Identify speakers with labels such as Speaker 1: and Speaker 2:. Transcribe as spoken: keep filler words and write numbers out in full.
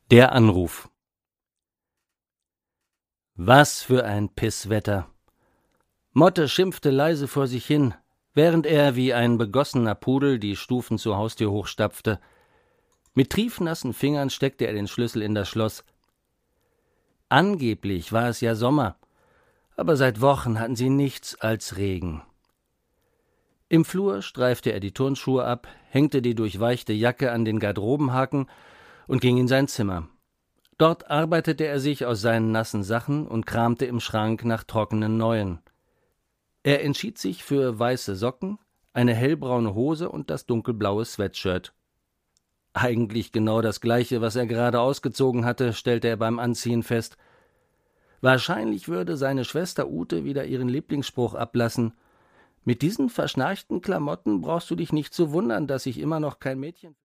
Speaker 1: Der Anruf. Was für ein Pisswetter! Motte schimpfte leise vor sich hin, während er wie ein begossener Pudel die Stufen zur Haustür hochstapfte. Mit triefnassen Fingern steckte er den Schlüssel in das Schloss. Angeblich war es ja Sommer, aber seit Wochen hatten sie nichts als Regen. Im Flur streifte er die Turnschuhe ab, hängte die durchweichte Jacke an den Garderobenhaken und ging in sein Zimmer. Dort arbeitete er sich aus seinen nassen Sachen und kramte im Schrank nach trockenen neuen. Er entschied sich für weiße Socken, eine hellbraune Hose und das dunkelblaue Sweatshirt. Eigentlich genau das Gleiche, was er gerade ausgezogen hatte, stellte er beim Anziehen fest. Wahrscheinlich würde seine Schwester Ute wieder ihren Lieblingsspruch ablassen: »Mit diesen verschnarchten Klamotten brauchst du dich nicht zu wundern, dass ich immer noch kein Mädchen